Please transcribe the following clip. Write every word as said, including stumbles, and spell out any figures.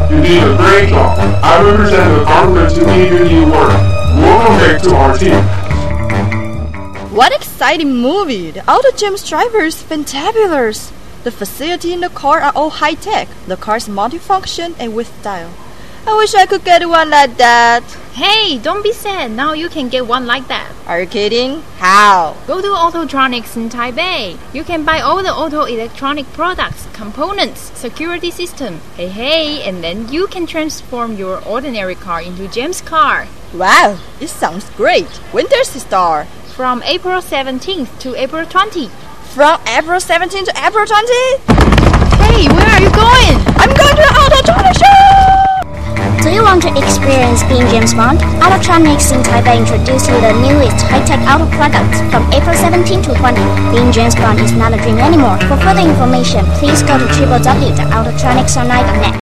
You did a great job. I represent the government to give you new work. Welcome back to our team. What exciting movie! The Auto Gyms driver is fantabulous. The facility in the car are all high-tech. The car is multifunction and with style. I wish I could get one like that. Hey, don't be sad. Now you can get one like that. Are you kidding? How? Go to Autotronics in Taipei. You can buy all the auto electronic products, components, security system. Hey, hey, and then you can transform your ordinary car into James' car. Wow, it sounds great. When does it start? From April seventeenth to April twentieth. From April seventeenth to April twentieth? Hey, where are you going? I'm going to the Autotronics show! Do you want to experience being James Bond? Autotronics in Taipei introduces you the newest high-tech auto products from April seventeenth to twentieth. Being James Bond is not a dream anymore. For further information, please go to w w w dot autotronics online dot net.